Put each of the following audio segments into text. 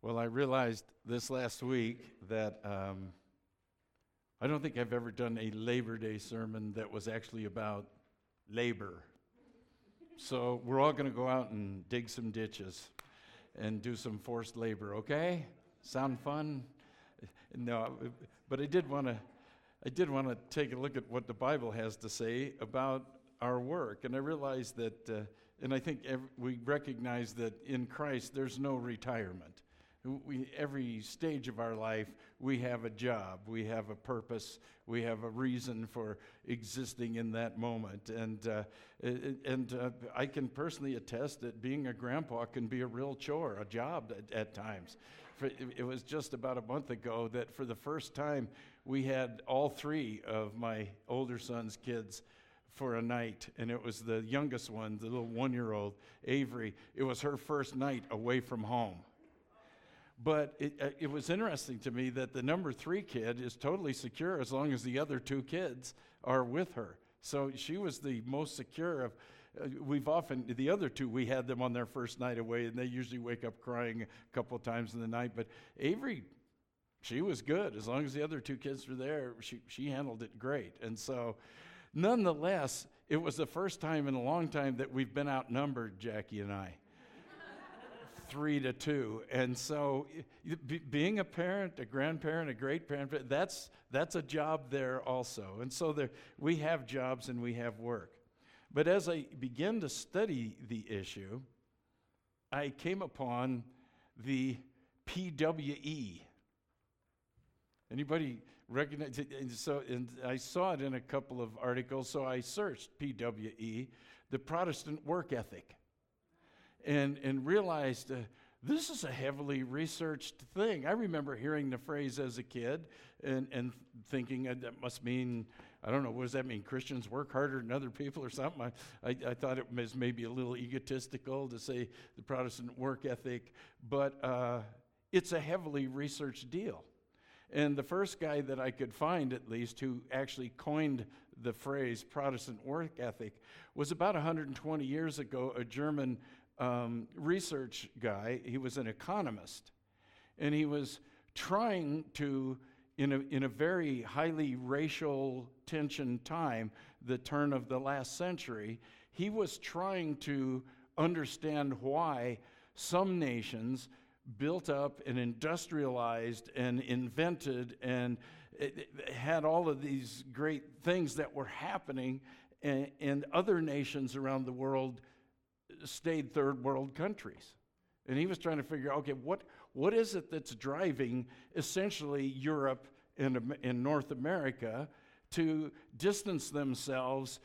Well, I realized this last week that I don't think I've ever done a Labor Day sermon that was actually about labor. So we're all going to go out and dig some ditches and do some forced labor, okay? Sound fun? No, but I did want to take a look at what the Bible has to say about our work. And I realized that, and I think we recognize that in Christ there's no retirement. Every stage of our life, we have a job, we have a purpose, we have a reason for existing in that moment. And I can personally attest that being a grandpa can be a real chore, a job at times. It was just about a month ago that for the first time, we had all three of my older son's kids for a night, and it was the youngest one, the little 1-year-old, Avery. It was her first night away from home. But it was interesting to me that the number 3 kid is totally secure as long as the other 2 kids are with her. So she was the most secure of. The other 2, we had them on their first night away, and they usually wake up crying a couple of times in the night. But Avery, she was good. As long as the other 2 kids were there, she handled it great. And so, nonetheless, it was the first time in a long time that we've been outnumbered, Jackie and I. 3-2, and so being a parent, a grandparent, a great-grandparent, that's a job there also. And so we have jobs and we have work. But as I began to study the issue, I came upon the PWE. Anybody recognize it? And I saw it in a couple of articles, so I searched PWE, the Protestant work ethic. And realized this is a heavily researched thing. I remember hearing the phrase as a kid and thinking that must mean, I don't know, what does that mean? Christians work harder than other people or something? I thought it was maybe a little egotistical to say the Protestant work ethic, but it's a heavily researched deal. And the first guy that I could find, at least, who actually coined the phrase Protestant work ethic was about 120 years ago, a German research guy. He was an economist, and he was trying to, in a very highly racial tension time, the turn of the last century, he was trying to understand why some nations built up and industrialized and invented and had all of these great things that were happening, and other nations around the world stayed third world countries. And he was trying to figure out, okay, what is it that's driving essentially Europe and North America to distance themselves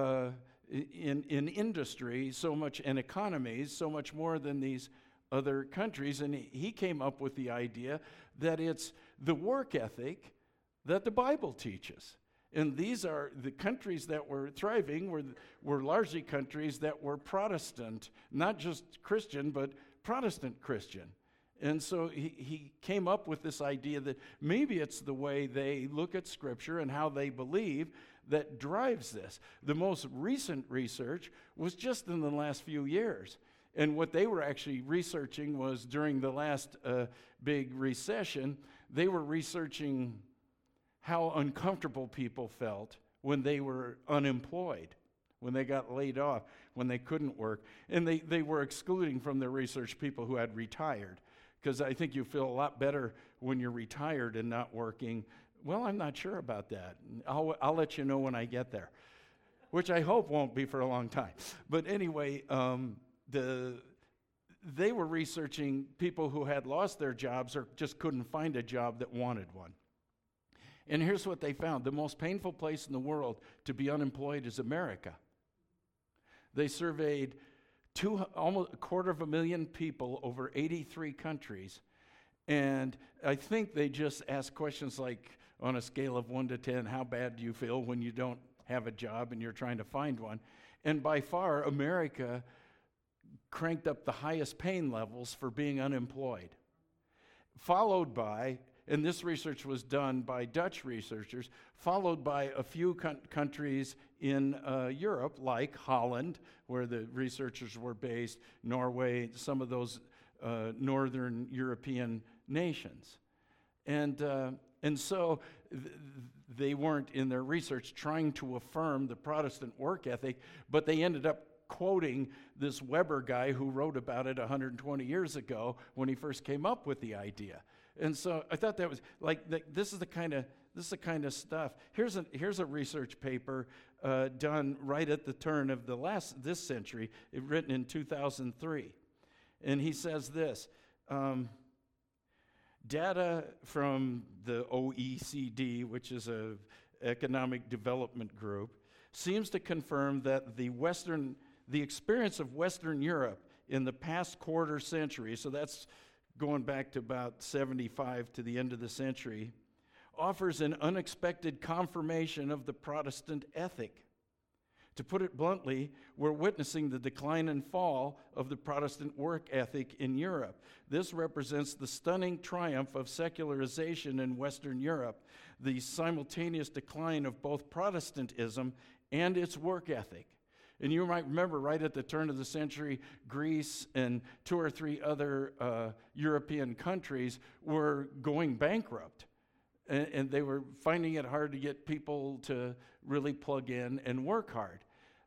in industry so much and economies so much more than these other countries. And he came up with the idea that it's the work ethic that the Bible teaches. And these are the countries that were thriving were largely countries that were Protestant, not just Christian, but Protestant Christian. And so he came up with this idea that maybe it's the way they look at Scripture and how they believe that drives this. The most recent research was just in the last few years. And what they were actually researching was during the last big recession, they were researching how uncomfortable people felt when they were unemployed, when they got laid off, when they couldn't work. And they were excluding from their research people who had retired, because I think you feel a lot better when you're retired and not working. Well, I'm not sure about that. I'll let you know when I get there, which I hope won't be for a long time. But anyway, they were researching people who had lost their jobs or just couldn't find a job that wanted one. And here's what they found. The most painful place in the world to be unemployed is America. They surveyed almost 250,000 people over 83 countries. And I think they just asked questions like, on a scale of 1 to 10, how bad do you feel when you don't have a job and you're trying to find one? And by far, America cranked up the highest pain levels for being unemployed. Followed by, and this research was done by Dutch researchers, followed by a few countries in Europe, like Holland, where the researchers were based, Norway, some of those Northern European nations. And so they weren't in their research trying to affirm the Protestant work ethic, but they ended up quoting this Weber guy who wrote about it 120 years ago when he first came up with the idea. And so I thought that was this is the kind of stuff. Here's a research paper done right at the turn of this century, written in 2003, and he says this. Data from the OECD, which is an economic development group, seems to confirm that the experience of Western Europe in the past quarter century, so that's going back to about 75 to the end of the century, offers an unexpected confirmation of the Protestant ethic. To put it bluntly, we're witnessing the decline and fall of the Protestant work ethic in Europe. This represents the stunning triumph of secularization in Western Europe, the simultaneous decline of both Protestantism and its work ethic. And you might remember right at the turn of the century, Greece and 2 or 3 other European countries were going bankrupt. And they were finding it hard to get people to really plug in and work hard.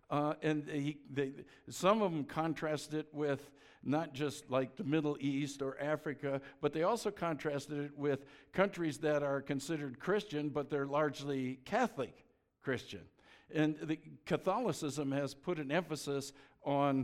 Some of them contrasted it with not just like the Middle East or Africa, but they also contrasted it with countries that are considered Christian, but they're largely Catholic Christian. And the Catholicism has put an emphasis on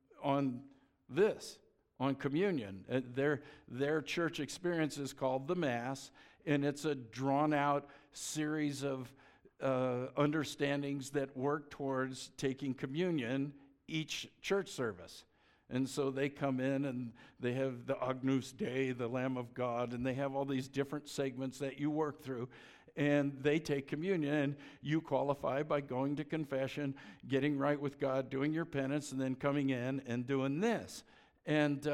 this, on communion. Their church experience is called the Mass, and it's a drawn-out series of understandings that work towards taking communion each church service. And so they come in and they have the Agnus Dei, the Lamb of God, and they have all these different segments that you work through. And they take communion, and you qualify by going to confession, getting right with God, doing your penance, and then coming in and doing this. And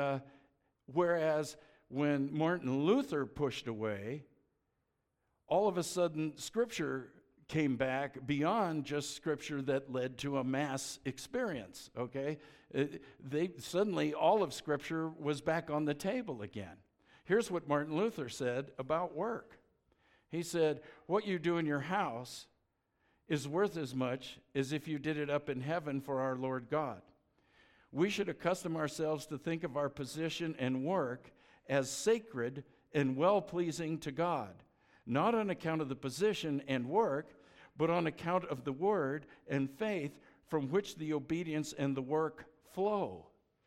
whereas when Martin Luther pushed away, all of a sudden Scripture came back beyond just Scripture that led to a mass experience, okay? Suddenly all of Scripture was back on the table again. Here's what Martin Luther said about work. He said, what you do in your house is worth as much as if you did it up in heaven for our Lord God. We should accustom ourselves to think of our position and work as sacred and well-pleasing to God, not on account of the position and work, but on account of the word and faith from which the obedience and the work flow.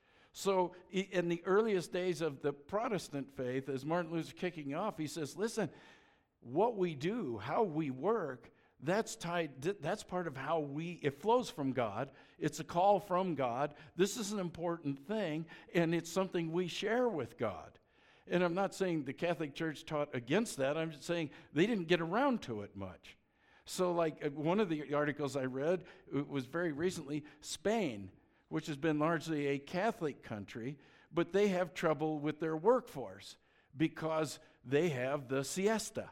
So in the earliest days of the Protestant faith, as Martin Luther's kicking off, he says, listen, what we do, how we work, that's part of how it flows from God. It's a call from God. This is an important thing, and it's something we share with God. And I'm not saying the Catholic Church taught against that. I'm just saying they didn't get around to it much. So like one of the articles I read was very recently, Spain, which has been largely a Catholic country, but they have trouble with their workforce because they have the siesta.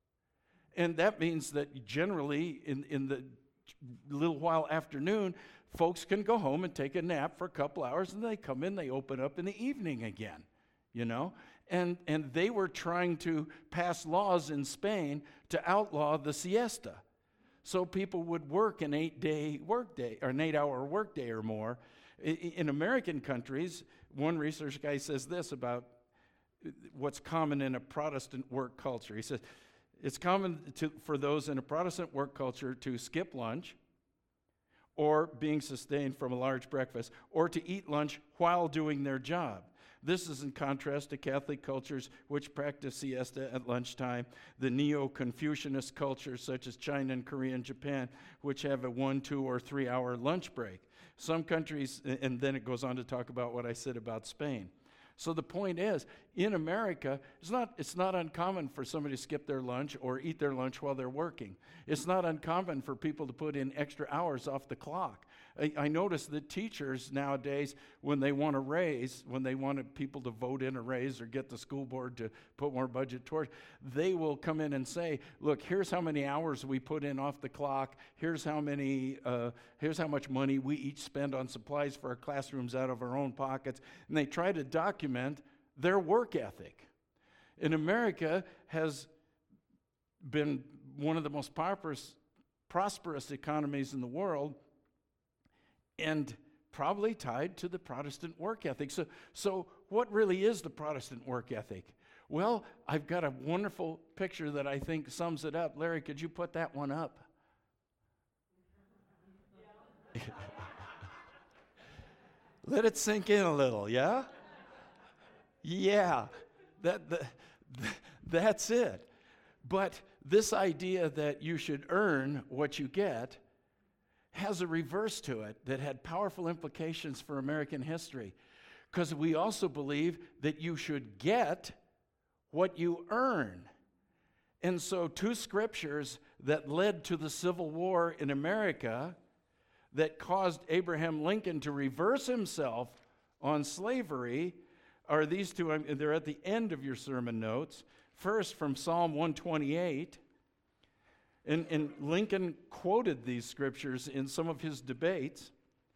And that means that generally in the little while afternoon, folks can go home and take a nap for a couple hours, and they come in, they open up in the evening again, you know? And they were trying to pass laws in Spain to outlaw the siesta. So people would work an 8-day workday, or an 8-hour workday or more. In American countries, one research guy says this about what's common in a Protestant work culture. He says, it's common for those in a Protestant work culture to skip lunch or being sustained from a large breakfast or to eat lunch while doing their job. This is in contrast to Catholic cultures which practice siesta at lunchtime, the Neo-Confucianist cultures such as China and Korea and Japan, which have a 1, 2, or 3 hour lunch break. Some countries, and then it goes on to talk about what I said about Spain. So the point is, in America, it's not uncommon for somebody to skip their lunch or eat their lunch while they're working. It's not uncommon for people to put in extra hours off the clock. I notice that teachers nowadays, when they want a raise, when they want people to vote in a raise or get the school board to put more budget towards, they will come in and say, look, here's how many hours we put in off the clock. Here's how much money we each spend on supplies for our classrooms out of our own pockets. And they try to document their work ethic. And America has been one of the most prosperous economies in the world, and probably tied to the Protestant work ethic. So what really is the Protestant work ethic? Well, I've got a wonderful picture that I think sums it up. Larry, could you put that one up? Let it sink in a little, yeah? Yeah, that's it. But this idea that you should earn what you get has a reverse to it that had powerful implications for American history, because we also believe that you should get what you earn. And so 2 scriptures that led to the Civil War in America that caused Abraham Lincoln to reverse himself on slavery are these 2. They're at the end of your sermon notes. First, from Psalm 128. And Lincoln quoted these scriptures in some of his debates.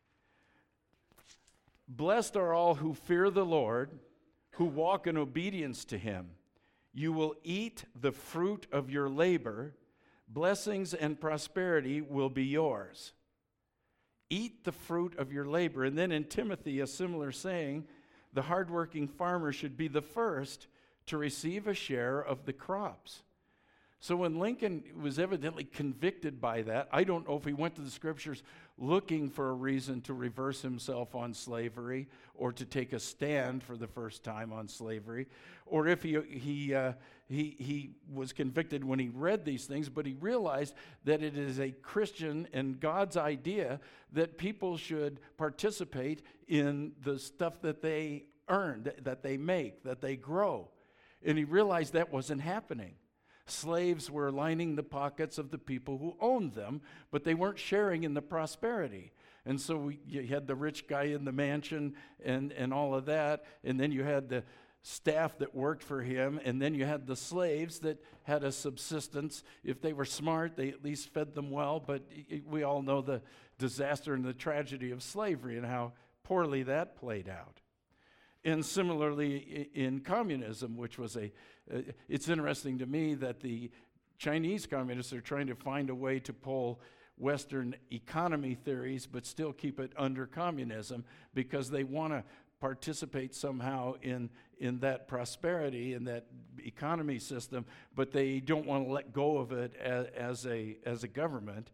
Blessed are all who fear the Lord, who walk in obedience to him. You will eat the fruit of your labor. Blessings and prosperity will be yours. Eat the fruit of your labor. And then in Timothy, a similar saying, the hardworking farmer should be the first to receive a share of the crops. So when Lincoln was evidently convicted by that, I don't know if he went to the scriptures looking for a reason to reverse himself on slavery or to take a stand for the first time on slavery, or if he was convicted when he read these things, but he realized that it is a Christian and God's idea that people should participate in the stuff that they earn, that they make, that they grow. And he realized that wasn't happening. Slaves were lining the pockets of the people who owned them, but they weren't sharing in the prosperity. And so you had the rich guy in the mansion and all of that, and then you had the staff that worked for him, and then you had the slaves that had a subsistence. If they were smart, they at least fed them well, but we all know the disaster and the tragedy of slavery and how poorly that played out. And similarly in communism, which was it's interesting to me that the Chinese communists are trying to find a way to pull Western economy theories but still keep it under communism because they want to participate somehow in that prosperity, in that economy system, but they don't want to let go of it as a government.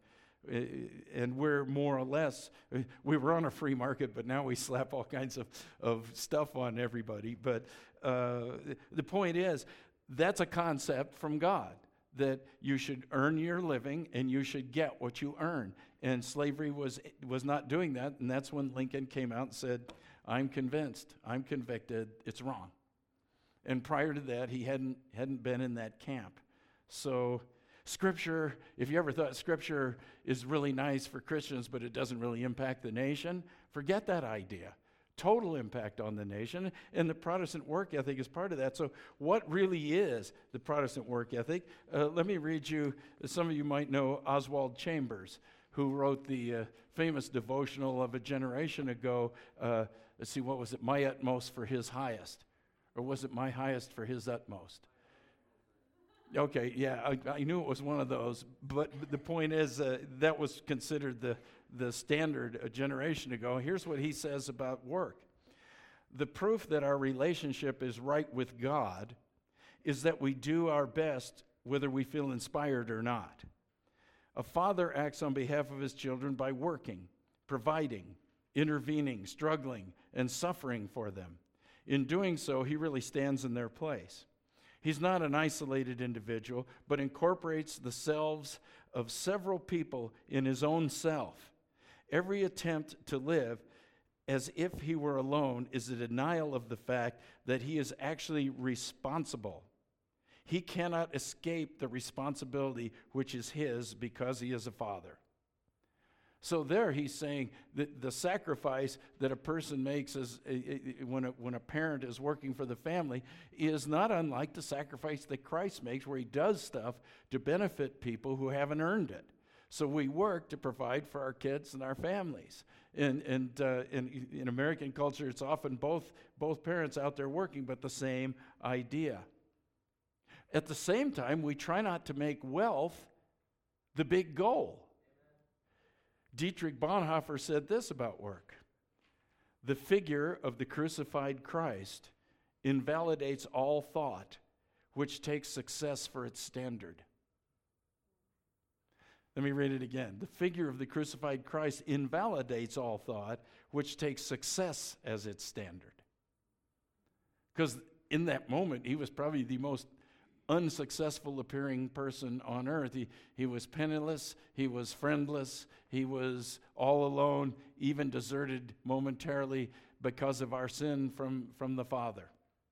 And we're more or less, we were on a free market, but now we slap all kinds of stuff on everybody. But the point is, that's a concept from God, that you should earn your living and you should get what you earn. And slavery was not doing that, and that's when Lincoln came out and said, I'm convinced, I'm convicted, it's wrong. And prior to that, he hadn't been in that camp. So Scripture, if you ever thought Scripture is really nice for Christians, but it doesn't really impact the nation, forget that idea. Total impact on the nation, and the Protestant work ethic is part of that. So what really is the Protestant work ethic? Let me read you, some of you might know Oswald Chambers, who wrote the famous devotional of a generation ago. Let's see, what was it? My utmost for his highest. Or was it my highest for his utmost? Okay, yeah, I knew it was one of those, but the point is that was considered the standard a generation ago. Here's what he says about work. The proof that our relationship is right with God is that we do our best whether we feel inspired or not. A father acts on behalf of his children by working, providing, intervening, struggling, and suffering for them. In doing so, he really stands in their place. He's not an isolated individual, but incorporates the selves of several people in his own self. Every attempt to live as if he were alone is a denial of the fact that he is actually responsible. He cannot escape the responsibility which is his because he is a father. So there he's saying that the sacrifice that a person makes when a parent is working for the family is not unlike the sacrifice that Christ makes, where he does stuff to benefit people who haven't earned it. So we work to provide for our kids and our families. And in American culture, it's often both parents out there working, but the same idea. At the same time, we try not to make wealth the big goal. Dietrich Bonhoeffer said this about work: the figure of the crucified Christ invalidates all thought which takes success for its standard. Let me read it again. The figure of the crucified Christ invalidates all thought which takes success as its standard. Because in that moment, he was probably the most unsuccessful appearing person on earth. He was penniless, he was friendless, he was all alone, even deserted momentarily because of our sin from the Father.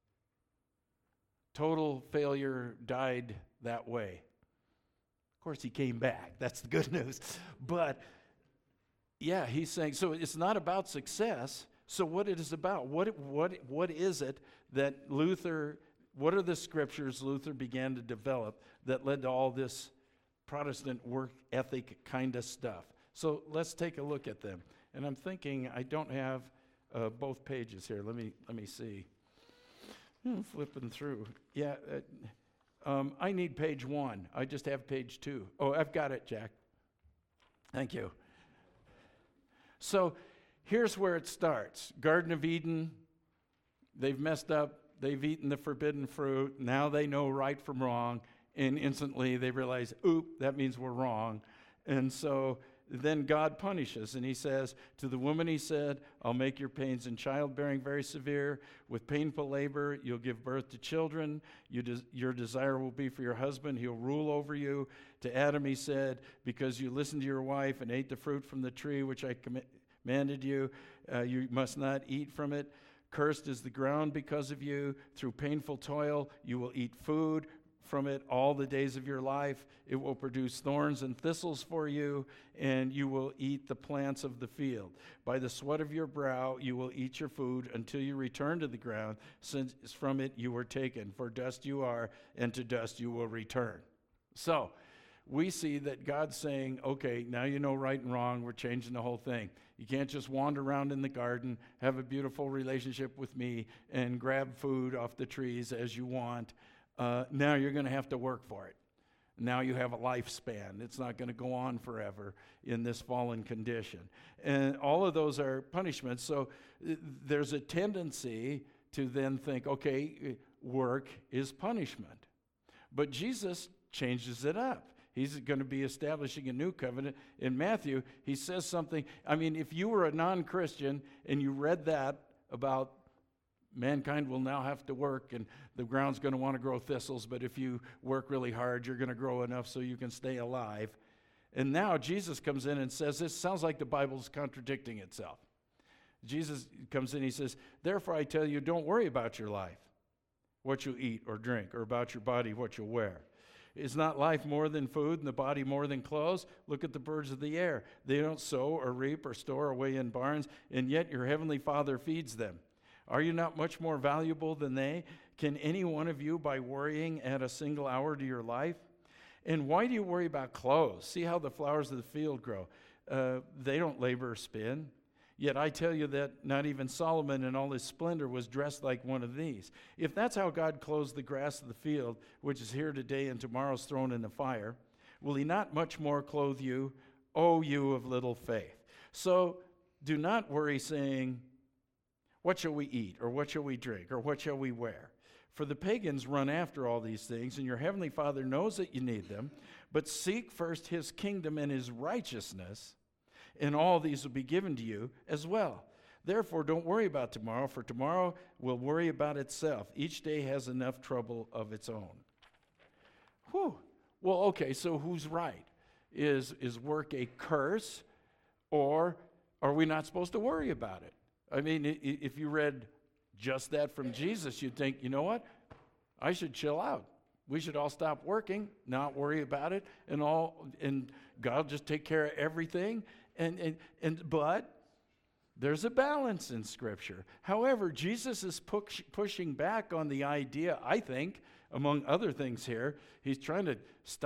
Total failure, died that way. Of course, he came back. That's the good news. But yeah, he's saying, so it's not about success. So what it is about? What is it that Luther? What are the scriptures Luther began to develop that led to all this Protestant work ethic kind of stuff? So let's take a look at them. And I'm thinking I don't have both pages here. Let me see. I'm flipping through. Yeah, I need page 1. I just have page 2. Oh, I've got it, Jack. Thank you. So here's where it starts. Garden of Eden, they've messed up. They've eaten the forbidden fruit. Now they know right from wrong. And instantly they realize, oop, that means we're wrong. And so then God punishes. And he says, to the woman he said, I'll make your pains in childbearing very severe. With painful labor, you'll give birth to children. Your desire will be for your husband. He'll rule over you. To Adam he said, because you listened to your wife and ate the fruit from the tree which I commanded you, you must not eat from it. Cursed is the ground because of you. Through painful toil, you will eat food from it all the days of your life. It will produce thorns and thistles for you, and you will eat the plants of the field. By the sweat of your brow, you will eat your food until you return to the ground, since from it you were taken. For dust you are, and to dust you will return. So, we see that God's saying, okay, now you know right and wrong. We're changing the whole thing. You can't just wander around in the garden, have a beautiful relationship with me, and grab food off the trees as you want. Now you're going to have to work for it. Now you have a lifespan. It's not going to go on forever in this fallen condition. And all of those are punishments. So there's a tendency to then think, okay, work is punishment. But Jesus changes it up. He's going to be establishing a new covenant. In Matthew, he says something. I mean, if you were a non-Christian and you read that about mankind will now have to work and the ground's going to want to grow thistles, but if you work really hard, you're going to grow enough so you can stay alive. And now Jesus comes in and says, this sounds like the Bible's contradicting itself. Jesus comes in, he says, therefore I tell you, don't worry about your life, what you eat or drink, or about your body, what you wear. Is not life more than food and the body more than clothes? Look at the birds of the air. They don't sow or reap or store away in barns, and yet your heavenly Father feeds them. Are you not much more valuable than they? Can any one of you, by worrying, add a single hour to your life? And why do you worry about clothes? See how the flowers of the field grow. They don't labor or spin. Yet I tell you that not even Solomon in all his splendor was dressed like one of these. If that's how God clothes the grass of the field, which is here today and tomorrow's thrown in the fire, will he not much more clothe you, O you of little faith? So do not worry saying, what shall we eat, or what shall we drink, or what shall we wear? For the pagans run after all these things, and your heavenly Father knows that you need them. But seek first his kingdom and his righteousness, and all these will be given to you as well. Therefore, don't worry about tomorrow, for tomorrow will worry about itself. Each day has enough trouble of its own. Whew. Well, okay, so who's right? Is work a curse, or are we not supposed to worry about it? I mean, if you read just that from Jesus, you'd think, you know what? I should chill out. We should all stop working, not worry about it, and God will just take care of everything. But there's a balance in Scripture. However, Jesus is pushing back on the idea, I think, among other things here. He's trying to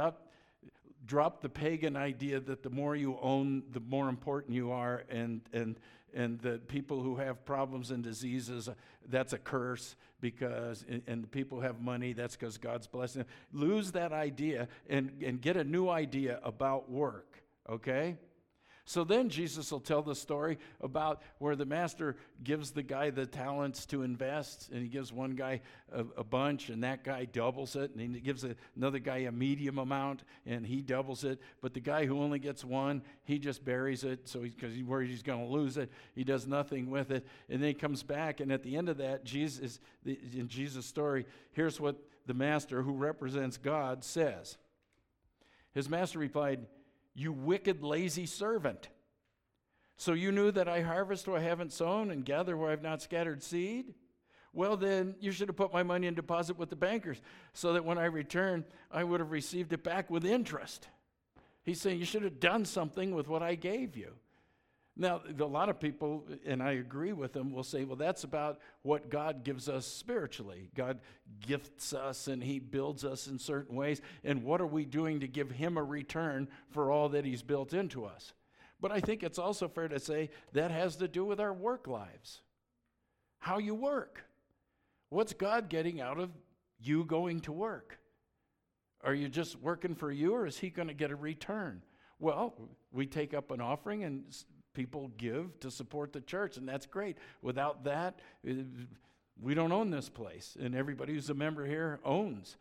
drop the pagan idea that the more you own, the more important you are, and the people who have problems and diseases, that's a curse, and the people who have money, that's because God's blessing them. Lose that idea and get a new idea about work, okay? So then Jesus will tell the story about where the master gives the guy the talents to invest, and he gives one guy a bunch, and that guy doubles it, and he gives another guy a medium amount, and he doubles it. But the guy who only gets one, he just buries it, because he's worried he's going to lose it. He does nothing with it, and then he comes back, and at the end of that, in Jesus' story, here's what the master, who represents God, says. His master replied, "You wicked, lazy servant. So you knew that I harvest where I haven't sown and gather where I've not scattered seed? Well, then you should have put my money in deposit with the bankers, so that when I return, I would have received it back with interest." He's saying you should have done something with what I gave you. Now, a lot of people, and I agree with them, will say, well, that's about what God gives us spiritually. God gifts us and he builds us in certain ways. And what are we doing to give him a return for all that he's built into us? But I think it's also fair to say that has to do with our work lives. How you work. What's God getting out of you going to work? Are you just working for you, or is he going to get a return? Well, we take up an offering and people give to support the church, and that's great. Without that, we don't own this place, and everybody who's a member here owns.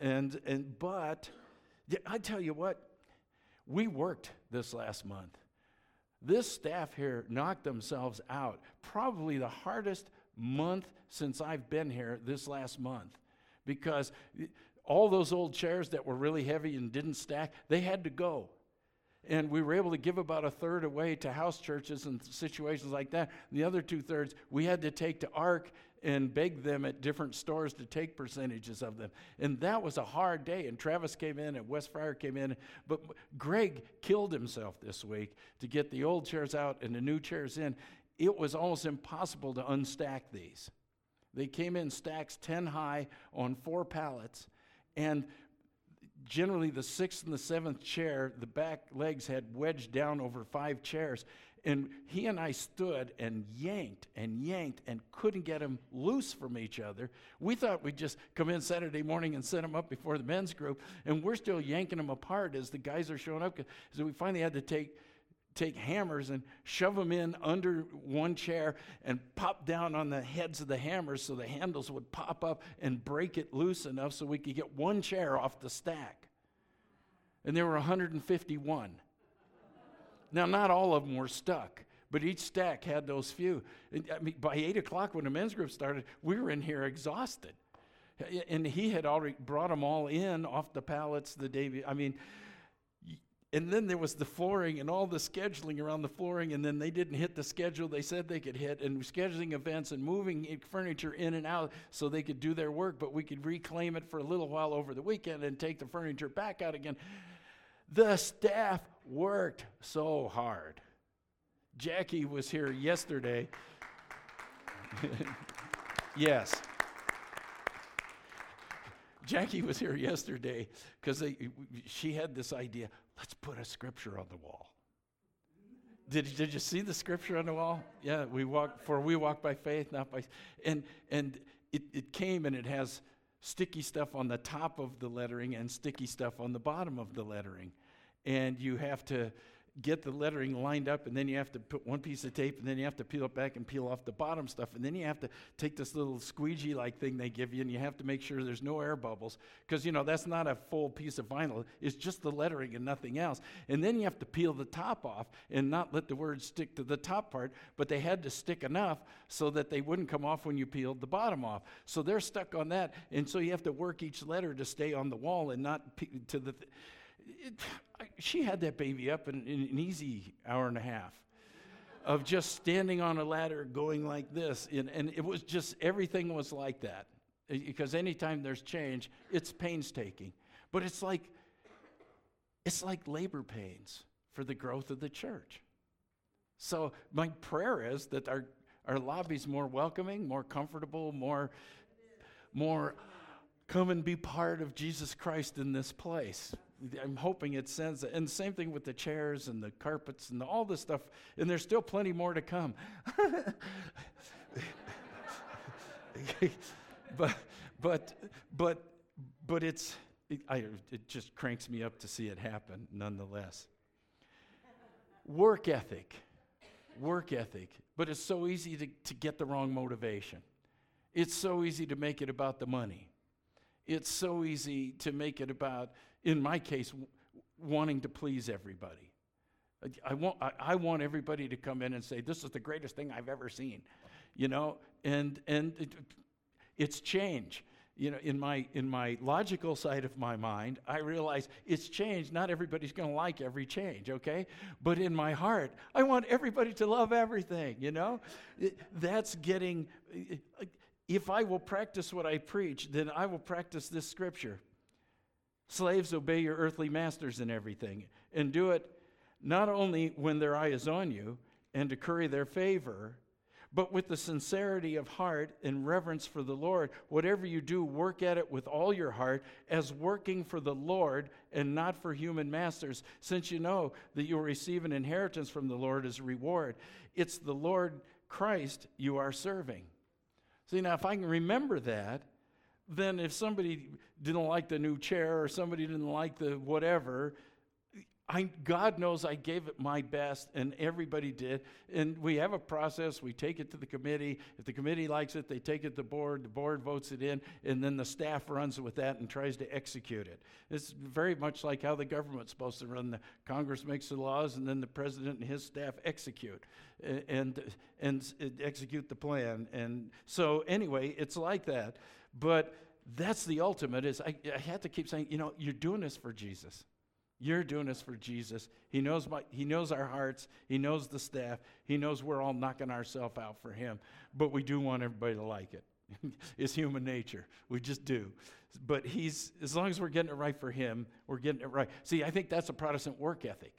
But I tell you what, we worked this last month. This staff here knocked themselves out. Probably the hardest month since I've been here this last month, because all those old chairs that were really heavy and didn't stack, they had to go. And we were able to give about a third away to house churches and situations like that. And the other 2/3 we had to take to ARC and beg them at different stores to take percentages of them. And that was a hard day. And Travis came in and Wes Fryer came in. But Greg killed himself this week to get the old chairs out and the new chairs in. It was almost impossible to unstack these. They came in stacks 10 high on 4 pallets. And generally the 6th and the 7th chair, the back legs had wedged down over 5 chairs. And he and I stood and yanked and couldn't get them loose from each other. We thought we'd just come in Saturday morning and set them up before the men's group, and we're still yanking them apart as the guys are showing up. So we finally had to take hammers and shove them in under one chair and pop down on the heads of the hammers so the handles would pop up and break it loose enough so we could get one chair off the stack. And there were 151. Now, not all of them were stuck, but each stack had those few. I mean, by 8 o'clock when the men's group started, we were in here exhausted. And he had already brought them all in off the pallets the day. And then there was the flooring and all the scheduling around the flooring, and then they didn't hit the schedule they said they could hit, and scheduling events and moving furniture in and out so they could do their work, but we could reclaim it for a little while over the weekend and take the furniture back out again. The staff worked so hard. Jackie was here yesterday. Yes. Jackie was here yesterday because she had this idea, let's put a scripture on the wall. Did you see the scripture on the wall? Yeah, we walk by faith, not by... And it came and it has sticky stuff on the top of the lettering and sticky stuff on the bottom of the lettering. And you have to get the lettering lined up, and then you have to put one piece of tape, and then you have to peel it back and peel off the bottom stuff, and then you have to take this little squeegee-like thing they give you, and you have to make sure there's no air bubbles, because, that's not a full piece of vinyl. It's just the lettering and nothing else. And then you have to peel the top off and not let the words stick to the top part, but they had to stick enough so that they wouldn't come off when you peeled the bottom off. So they're stuck on that, and so you have to work each letter to stay on the wall and not to the... She had that baby up in an easy hour and a half of just standing on a ladder going like this. And it was just, everything was like that. Because anytime there's change, it's painstaking. But it's like labor pains for the growth of the church. So my prayer is that our lobby's more welcoming, more comfortable, more come and be part of Jesus Christ in this place. I'm hoping it sends that. And same thing with the chairs and the carpets and all this stuff. And there's still plenty more to come. but it just cranks me up to see it happen nonetheless. Work ethic. But it's so easy to get the wrong motivation. It's so easy to make it about the money. It's so easy to make it about, in my case, wanting to please everybody. I want everybody to come in and say, this is the greatest thing I've ever seen, and it's change. In my logical side of my mind, I realize it's change. Not everybody's going to like every change, okay? But in my heart, I want everybody to love everything, That's getting, if I will practice what I preach, then I will practice this scripture. Slaves, obey your earthly masters in everything, and do it not only when their eye is on you and to curry their favor, but with the sincerity of heart and reverence for the Lord. Whatever you do, work at it with all your heart, as working for the Lord and not for human masters, since you know that you'll receive an inheritance from the Lord as a reward. It's the Lord Christ you are serving. See, now if I can remember that, then if somebody didn't like the new chair or somebody didn't like the whatever, God knows I gave it my best, and everybody did. And we have a process. We take it to the committee. If the committee likes it, they take it to the board votes it in, and then the staff runs with that and tries to execute it. It's very much like how the government's supposed to run. The Congress makes the laws, and then the president and his staff execute and execute the plan. And so anyway, it's like that. But that's the ultimate. Is I have to keep saying, you're doing this for Jesus. You're doing this for Jesus. He knows our hearts. He knows the staff. He knows we're all knocking ourselves out for him. But we do want everybody to like it. It's human nature. We just do. But as long as we're getting it right for him, we're getting it right. See, I think that's a Protestant work ethic.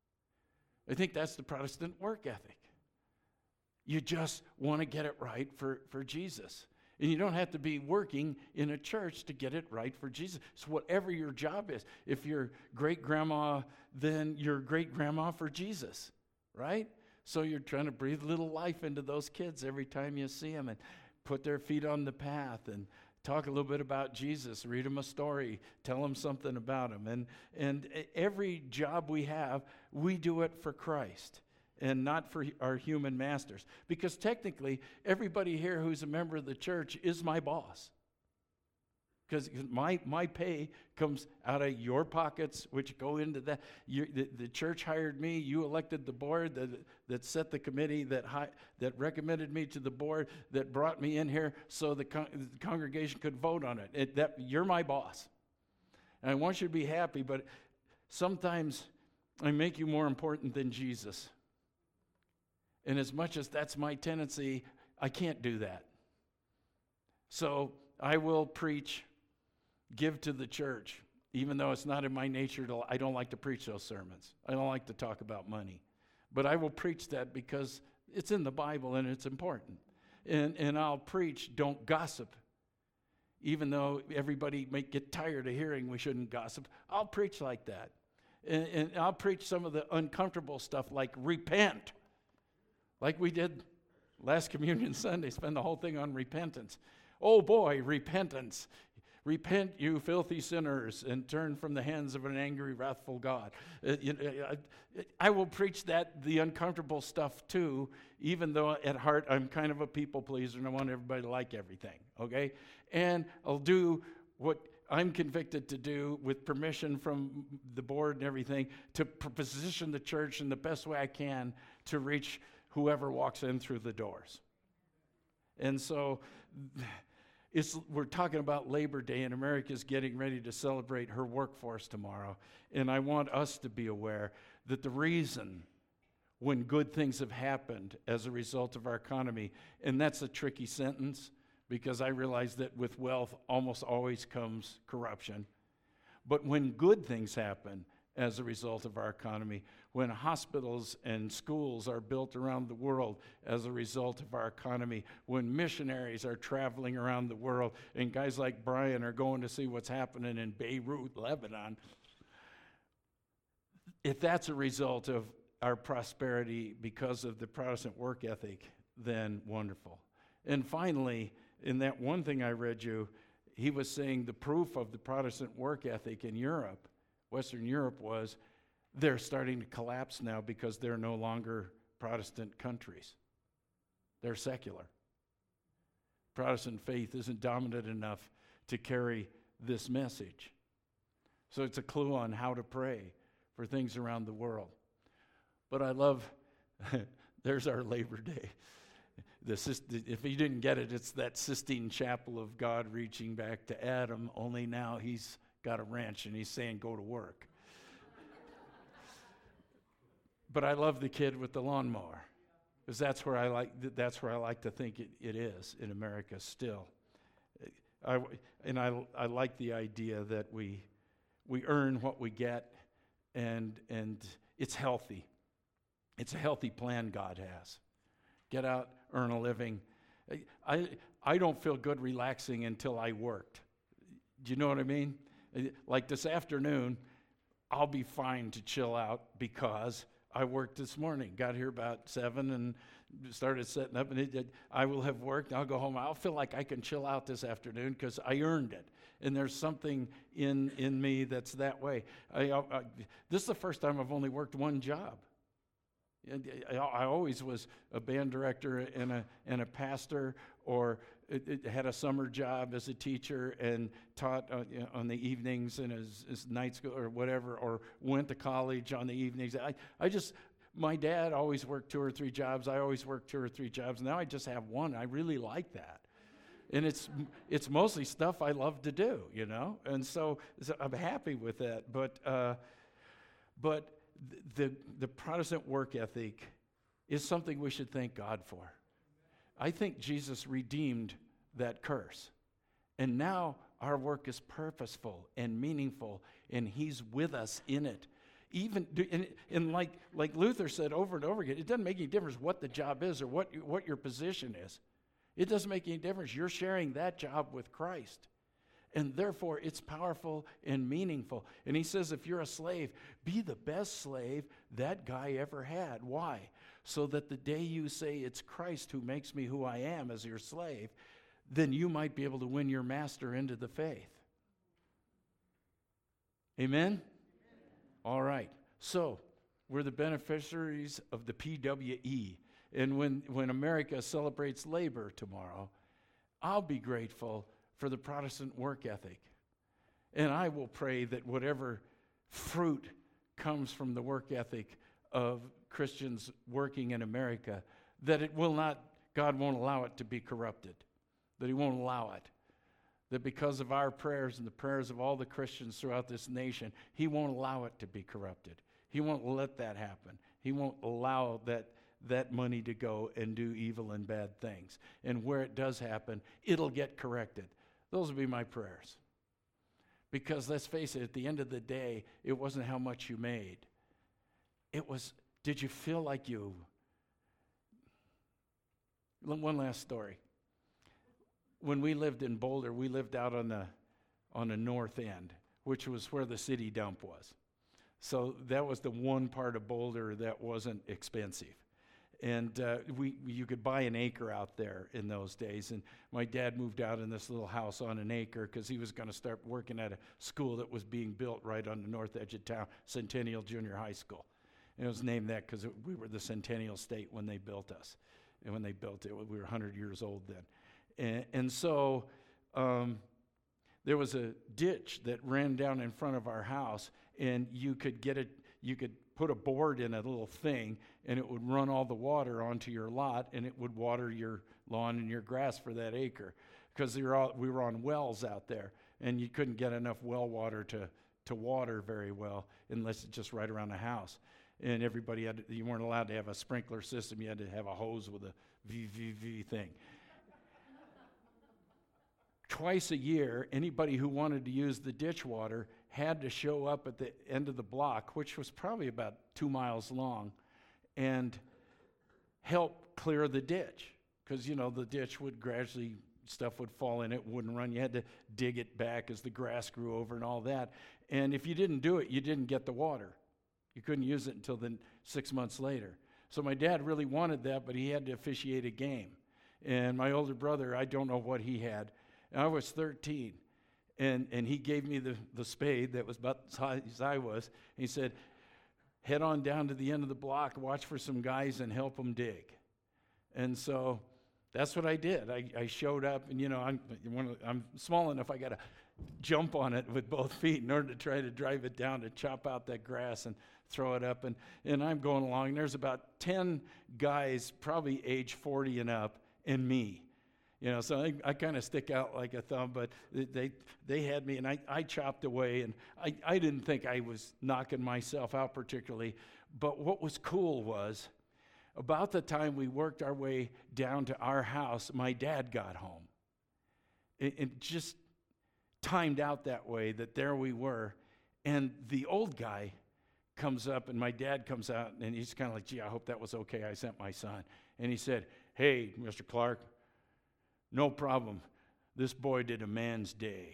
I think that's the Protestant work ethic. You just want to get it right for Jesus. And you don't have to be working in a church to get it right for Jesus. So whatever your job is, if you're great-grandma, then you're great-grandma for Jesus, right? So you're trying to breathe a little life into those kids every time you see them and put their feet on the path and talk a little bit about Jesus, read them a story, tell them something about him. And every job we have, we do it for Christ and not for our human masters. Because technically, everybody here who's a member of the church is my boss. Because my pay comes out of your pockets, which go into that. The church hired me. You elected the board that set the committee, that recommended me to the board, that brought me in here so the congregation could vote on it. You're my boss. And I want you to be happy, but sometimes I make you more important than Jesus. And as much as that's my tendency, I can't do that. So I will preach, give to the church, even though it's not in my nature I don't like to preach those sermons. I don't like to talk about money. But I will preach that because it's in the Bible and it's important. And I'll preach, don't gossip. Even though everybody may get tired of hearing we shouldn't gossip, I'll preach like that. And I'll preach some of the uncomfortable stuff like repent. Like we did last Communion Sunday, spend the whole thing on repentance. Oh boy, repentance. Repent, you filthy sinners, and turn from the hands of an angry, wrathful God. I will preach the uncomfortable stuff too, even though at heart I'm kind of a people pleaser and I want everybody to like everything, okay? And I'll do what I'm convicted to do with permission from the board and everything to position the church in the best way I can to reach whoever walks in through the doors. And so we're talking about Labor Day, and America's getting ready to celebrate her workforce tomorrow. And I want us to be aware that the reason when good things have happened as a result of our economy, and that's a tricky sentence because I realize that with wealth almost always comes corruption. But when good things happen as a result of our economy, when hospitals and schools are built around the world as a result of our economy, when missionaries are traveling around the world, and guys like Brian are going to see what's happening in Beirut, Lebanon, if that's a result of our prosperity because of the Protestant work ethic, then wonderful. And finally, in that one thing I read you, he was saying the proof of the Protestant work ethic in Europe, Western Europe, was they're starting to collapse now because they're no longer Protestant countries. They're secular. Protestant faith isn't dominant enough to carry this message. So it's a clue on how to pray for things around the world. But I love, there's our Labor Day. If you didn't get it, it's that Sistine Chapel of God reaching back to Adam, only now he's got a wrench and he's saying, go to work. But I love the kid with the lawnmower, because that's where I like to think it is in America still. I like the idea that we earn what we get, and it's healthy. It's a healthy plan God has. Get out, earn a living. I don't feel good relaxing until I worked. Do you know what I mean? Like this afternoon, I'll be fine to chill out because I worked this morning. Got here about 7 and started setting up, and I will have worked. I'll go home. I'll feel like I can chill out this afternoon because I earned it. And there's something in me that's that way. This is the first time I've only worked one job. I always was a band director and a pastor, or had a summer job as a teacher and taught on the evenings and as night school or whatever, or went to college on the evenings. My dad always worked 2 or 3 jobs. I always worked 2 or 3 jobs. Now I just have one. I really like that. And it's mostly stuff I love to do, and so I'm happy with that. But the Protestant work ethic is something we should thank God for. I think Jesus redeemed that curse. And now our work is purposeful and meaningful, and he's with us in it. Even and like Luther said over and over again, it doesn't make any difference what the job is or what your position is. It doesn't make any difference. You're sharing that job with Christ. And therefore, it's powerful and meaningful. And he says, if you're a slave, be the best slave that guy ever had. Why? So that the day you say it's Christ who makes me who I am as your slave, then you might be able to win your master into the faith. Amen? All right. So, we're the beneficiaries of the PWE. And when America celebrates labor tomorrow, I'll be grateful for the Protestant work ethic. And I will pray that whatever fruit comes from the work ethic of Christians working in America, that God won't allow it to be corrupted, that he won't allow it. That because of our prayers and the prayers of all the Christians throughout this nation, he won't allow it to be corrupted. He won't let that happen. He won't allow that money to go and do evil and bad things. And where it does happen, it'll get corrected. Those will be my prayers. Because let's face it, at the end of the day, it wasn't how much you made. It was, did you feel like you... One last story. When we lived in Boulder, we lived out on the north end, which was where the city dump was. So that was the one part of Boulder that wasn't expensive. And you could buy an acre out there in those days. And my dad moved out in this little house on an acre because he was going to start working at a school that was being built right on the north edge of town, Centennial Junior High School. And it was named that because we were the Centennial State when they built us. And when they built it, we were 100 years old then. And so there was a ditch that ran down in front of our house, and you could put a board in a little thing, and it would run all the water onto your lot, and it would water your lawn and your grass for that acre. Because we were on wells out there, and you couldn't get enough well water to water very well unless it's just right around the house. And you weren't allowed to have a sprinkler system. You had to have a hose with a VVV thing. Twice a year, anybody who wanted to use the ditch water had to show up at the end of the block, which was probably about 2 miles long, and help clear the ditch. Because, the ditch would gradually, stuff would fall in it, wouldn't run. You had to dig it back as the grass grew over and all that. And if you didn't do it, you didn't get the water. You couldn't use it until then 6 months later. So my dad really wanted that, but he had to officiate a game. And my older brother, I don't know what he had. I was 13. And he gave me the spade that was about the size I was. He said, head on down to the end of the block, watch for some guys and help them dig. And so that's what I did. I showed up, and I'm small enough, I got to jump on it with both feet in order to try to drive it down to chop out that grass and throw it up. And I'm going along. There's about 10 guys, probably age 40 and up, and me. So I kind of stick out like a thumb, but they had me, and I chopped away, and I didn't think I was knocking myself out particularly. But what was cool was, about the time we worked our way down to our house, my dad got home. It just timed out that way that there we were, and the old guy comes up, and my dad comes out, and he's kind of like, gee, I hope that was okay. I sent my son. And he said, hey, Mr. Clark, no problem. This boy did a man's day.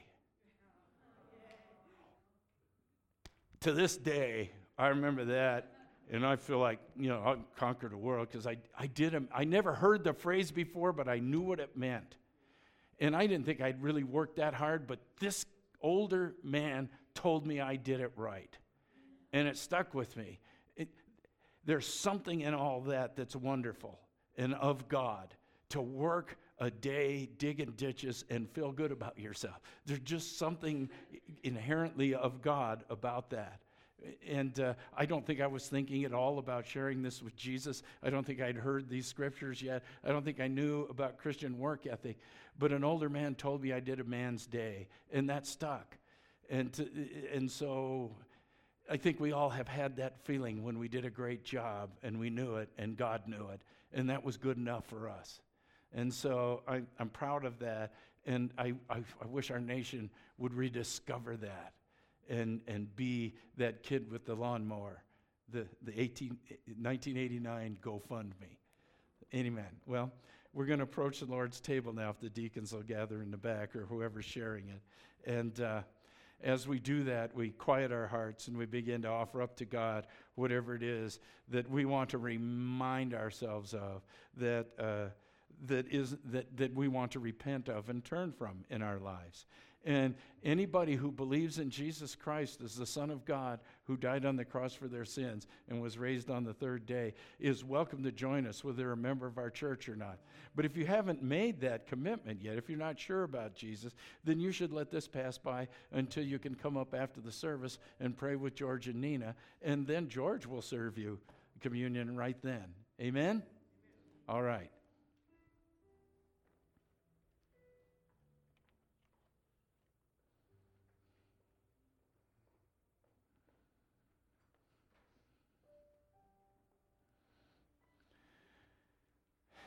To this day, I remember that, and I feel like, I conquered the world because I never heard the phrase before, but I knew what it meant. And I didn't think I'd really worked that hard, but this older man told me I did it right. And it stuck with me. There's something in all that that's wonderful and of God, to work a day digging ditches and feel good about yourself. There's just something inherently of God about that. And I don't think I was thinking at all about sharing this with Jesus. I don't think I'd heard these scriptures yet. I don't think I knew about Christian work ethic. But an older man told me I did a man's day, and that stuck. And so I think we all have had that feeling when we did a great job, and we knew it, and God knew it, and that was good enough for us. And so I'm proud of that, and I wish our nation would rediscover that and be that kid with the lawnmower, the 1989 GoFundMe. Amen. Well, we're going to approach the Lord's table now, if the deacons will gather in the back or whoever's sharing it. And as we do that, we quiet our hearts and we begin to offer up to God whatever it is that we want to remind ourselves of, that we want to repent of and turn from in our lives. And anybody who believes in Jesus Christ as the Son of God, who died on the cross for their sins and was raised on the third day, is welcome to join us, whether they're a member of our church or not. But if you haven't made that commitment yet, if you're not sure about Jesus, then you should let this pass by until you can come up after the service and pray with George and Nina, and then George will serve you communion right then. Amen? All right.